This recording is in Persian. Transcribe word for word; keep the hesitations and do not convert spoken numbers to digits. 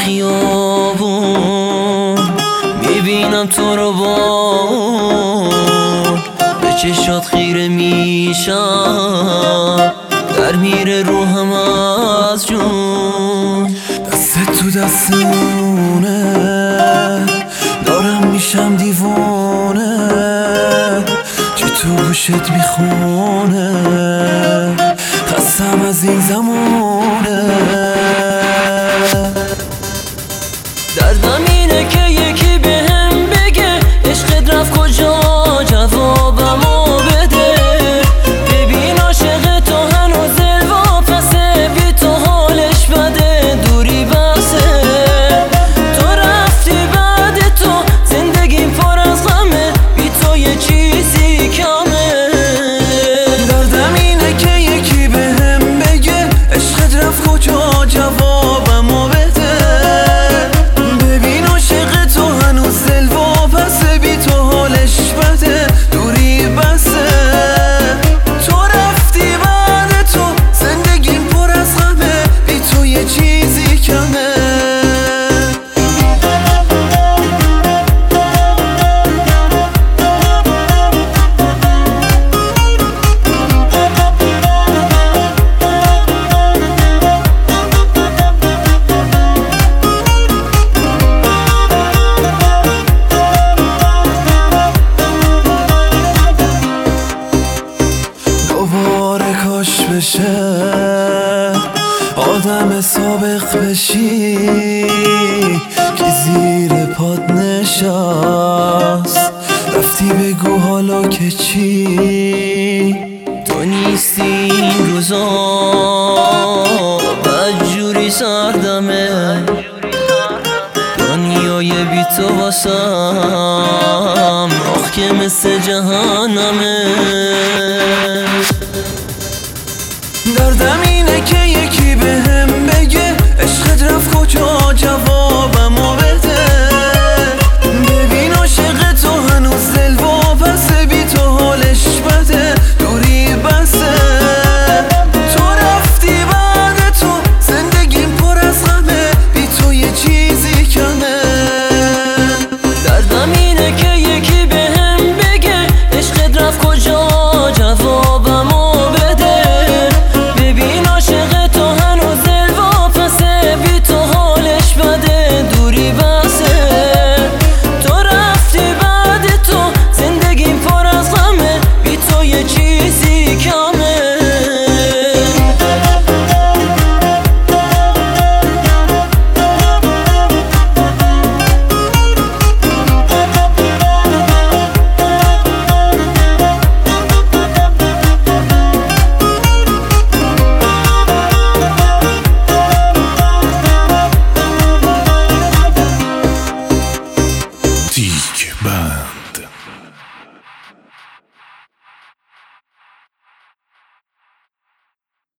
خیابون میبینم تو رو با به چشات خیره میشم، در میره روحم از جون. دست تو دستمونه دارم میشم دیوانه، چی تو گوشت میخونه خستم از این زمونه. دردم اینه که یکی بهم بگه عشقت رفت کجا، جوابمو بده. ببین عاشق تو هنوز الواپسه، بی تو حالش بده، دوری بسه. تو رفتی بعد تو زندگیم پر از غمه، بی تو یه چیزی کمه. دردم اینه که یکی بهم بگه عشقت رفت کجا، جوابمو بده. دوباره کاش بشه آدم سابق بشی که زیر پات نشست، رفتی بگو حالا که چی. تو نیستی این روزا بدجوری سردمه، دنیای بی تو واسم آخ که مثل جهنمه.